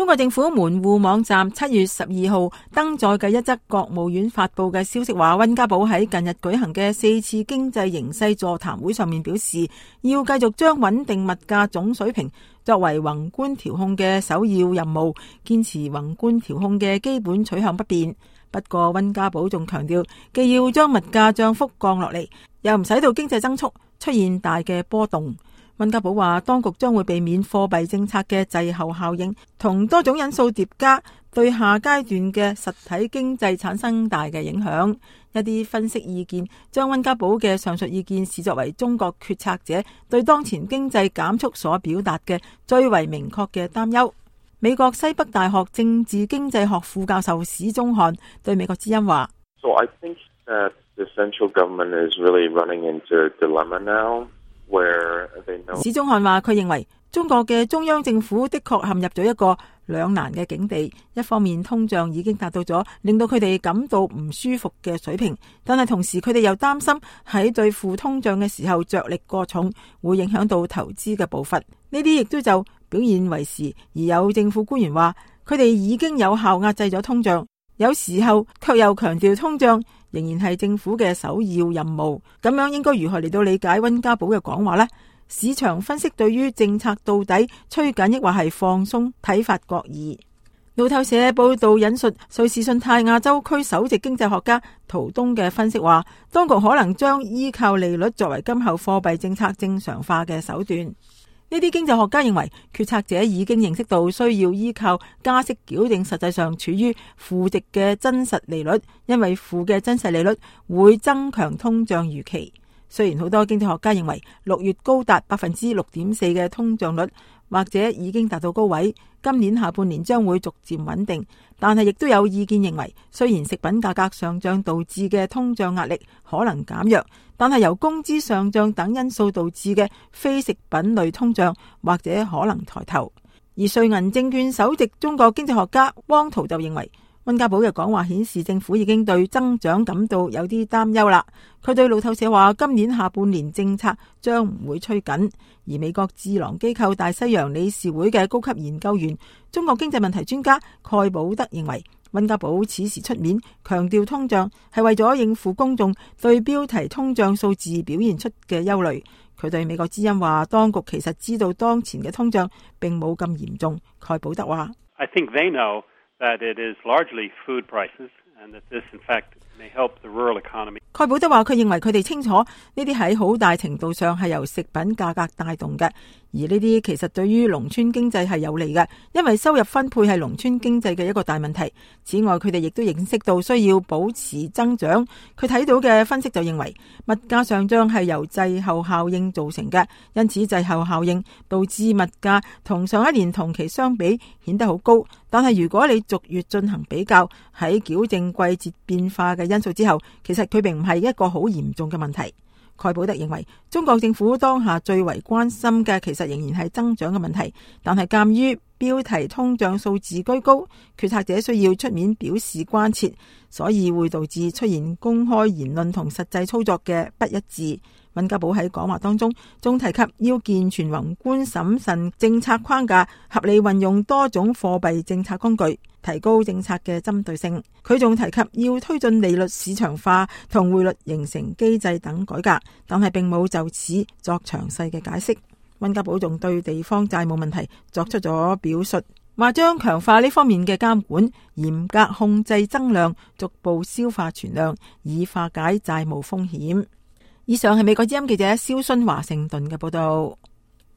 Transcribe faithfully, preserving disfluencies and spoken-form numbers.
中國政府門戶網站七月十二號登載嘅一則國務院發佈嘅消息話，溫家寶喺近日舉行嘅四次經濟形勢座談會上面表示，要繼續將穩定物價總水平作為宏觀調控嘅首要任務，堅持宏觀調控嘅基本取向不變。不過溫家寶仲強調，既要將物價漲幅降落嚟，又唔使到經濟增速出現大嘅波動。溫家寶話，當局將會避免貨幣政策嘅滯後效應同多種因素疊加，對下階段嘅實體經濟產生大嘅影響。一啲分析意見將溫家寶嘅上述意見視作為中國決策者對當前經濟減速所表達嘅最為明確嘅擔憂。美國西北大學政治經濟學副教授史宗翰對美國之音話 ：So I think that the central government is really running into a dilemma now. 史宗翰話，佢認為中國嘅中央政府的確陷入咗一個兩難嘅境地。一方面，通脹已經達到咗令到佢哋感到唔舒服嘅水平，但係同時佢哋又擔心喺對付通脹嘅時候着力過重，會影響到投資嘅步伐。呢啲亦都就表現為時，而有政府官員話，佢哋已經有效壓制咗通脹，有時候卻又強調通脹仍然係政府嘅首要任務。咁樣應該如何嚟到理解溫家寶嘅講話呢？市場分析對於政策到底趨緊抑或係放鬆睇法各異。路透社報道引述瑞士信貸亞洲區首席經濟學家陶東嘅分析話，當局可能將依靠利率作為今後貨幣政策正常化嘅手段。呢啲經濟學家認為，決策者已經認識到需要依靠加息矯正實際上處於負值嘅真實利率，因為負嘅真實利率會增強通脹預期。雖然好多經濟學家認為六月高達百分之六點四嘅通脹率或者已經達到高位，今年下半年將會逐漸穩定，但係亦都有意見認為，雖然食品價格上漲導致嘅通脹壓力可能減弱，但係由工資上漲等因素導致嘅非食品類通脹或者可能抬頭。而瑞銀證券首席中國經濟學家汪濤就認為，溫家寶嘅講話顯示政府已經對增長感到有啲擔憂啦。佢對路透社話，今年下半年政策將唔會趨緊。而美國智囊機構大西洋理事會嘅高級研究員、中國經濟問題專家蓋保德認為，溫家寶此時出面強調通脹係為咗應付公眾對標題通脹數字表現出嘅憂慮。佢對美國之音話，當局其實知道當前嘅通脹並冇咁嚴重。蓋保德話 I think they know that it is largely food prices and that this in fact may help the rural economy. 蓋保德話，佢認為佢哋清楚呢啲喺好大程度上係由食品價格帶動嘅，而呢啲其實對於農村經濟係有利嘅，因為收入分配係農村經濟嘅一個大問題。此外，佢哋亦都認識到需要保持增長。佢睇到嘅分析就認為，物價上漲係由滯後效應造成嘅，因此滯後效應導致物價同上一年同期相比顯得好高。但係如果你逐月進行比較，喺矯正季節變化嘅因素之後，其實佢並唔係一個好嚴重嘅問題。蓋保德認為，中國政府當下最為關心嘅其實仍然係增長嘅問題，但係鑑於標題通脹數字居高，決策者需要出面表示關切，所以會導致出現公開言論同實際操作嘅不一致。溫家寶喺講話當中仲提及要健全宏觀審慎政策框架，合理運用多種貨幣政策工具，提高政策嘅針對性。佢仲提及要推進利率市場化同匯率形成機制等改革，但係並冇就此作詳細嘅解釋。溫家寶仲對地方債務問題作出咗表述，話將強化呢方面嘅監管，嚴格控制增量，逐步消化存量，以化解債務風險。以上係美國之音記者蕭순華盛頓嘅報道。